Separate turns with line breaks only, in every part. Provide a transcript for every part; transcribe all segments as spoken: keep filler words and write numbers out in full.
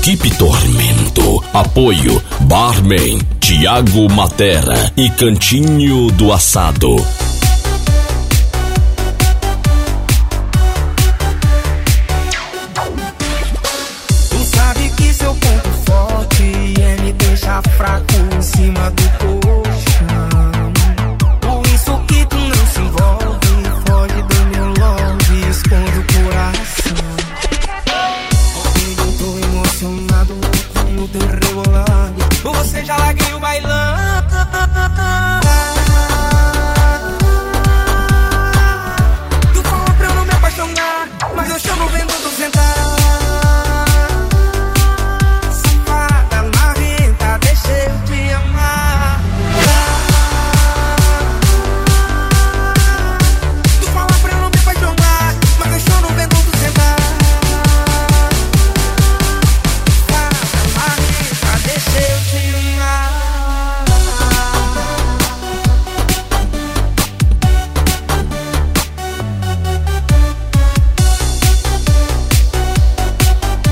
Equipe Tormento. Apoio Barman Tiago Matera e Cantinho do Assado.
Tu sabe que seu ponto forte é me deixar fraco em cima do colchão. Por isso que tu não se envolve, foge do meu love, esconde o coração. Eu tô emocionado no teu rebolando, você já larguei o bailão. Tu fala pra eu não me apaixonar, mas eu chamo vendo tu sentar. Safada, marrenta, deixa eu te amar. Tu fala pra eu não me apaixonar, mas eu chamo vendo tu sentar. Safada, marrenta, deixa eu te amar.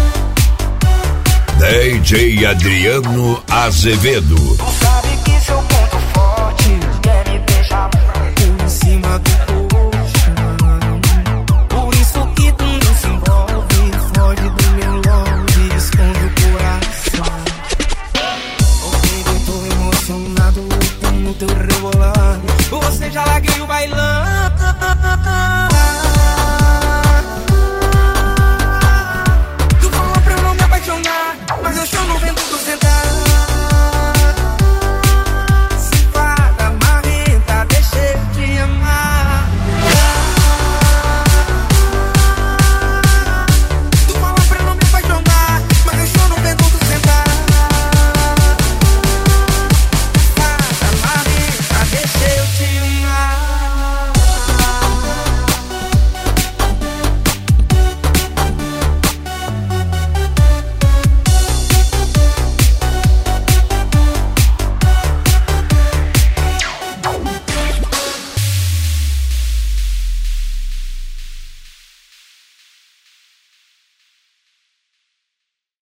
D J Adriano Azevedo.
Tu sabe que seu